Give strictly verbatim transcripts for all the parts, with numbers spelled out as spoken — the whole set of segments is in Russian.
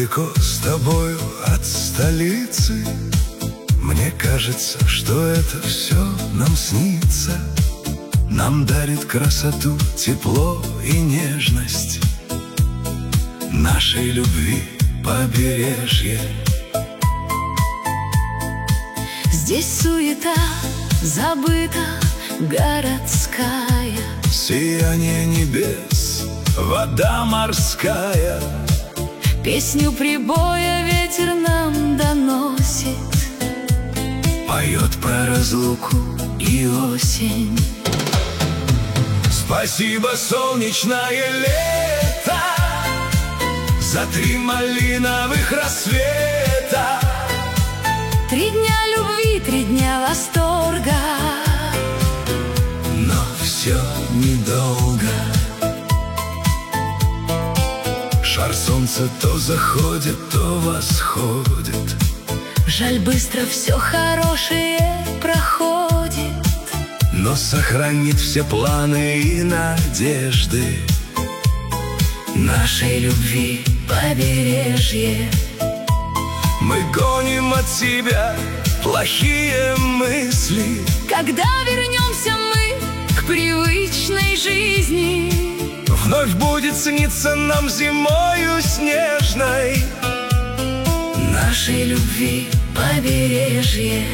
далеко с тобою от столицы. Мне кажется, что это все нам снится. Нам дарит красоту, тепло и нежность нашей любви побережье. Здесь суета забыта городская, сияние небес, вода морская. Песню прибоя ветер нам доносит, поет про разлуку и осень. Спасибо, солнечное лето, за три малиновых рассвета. Три дня любви, три дня восторга, но все недолго. Шар солнца то заходит, то восходит. Жаль, быстро все хорошее проходит, но сохранит все планы и надежды нашей любви побережье. Мы гоним от себя плохие мысли. Когда вернемся мы к привычной жизни, вновь будет сниться нам зимою снежной нашей любви побережье.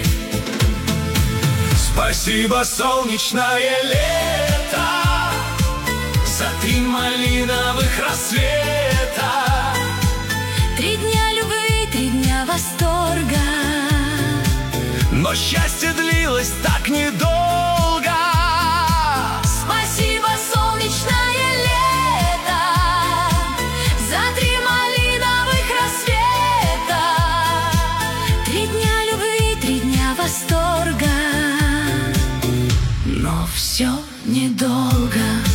Спасибо, солнечное лето, за три малиновых рассвета. Три дня любви, три дня восторга, но счастье длилось так недолго. Спасибо, солнечное лето, за три малиновых рассвета. Три дня любви, три дня восторга, но все недолго.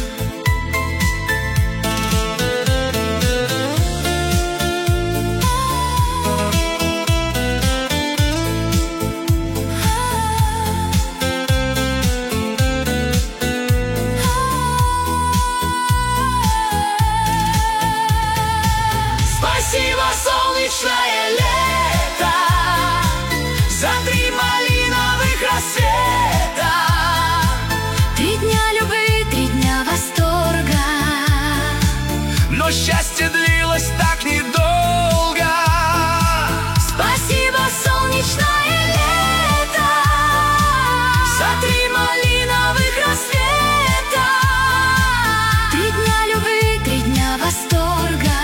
Спасибо, солнечное лето, за три малиновых рассвета. Три дня любви, три дня восторга, но счастье длилось так недолго. Спасибо, солнечное лето, за три малиновых рассвета. Три дня любви, три дня восторга,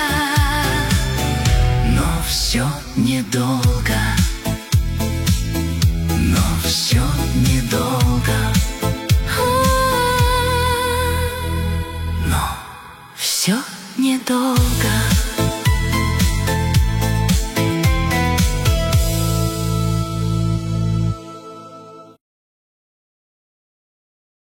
но все недолго. Но все недолго. но все недолго.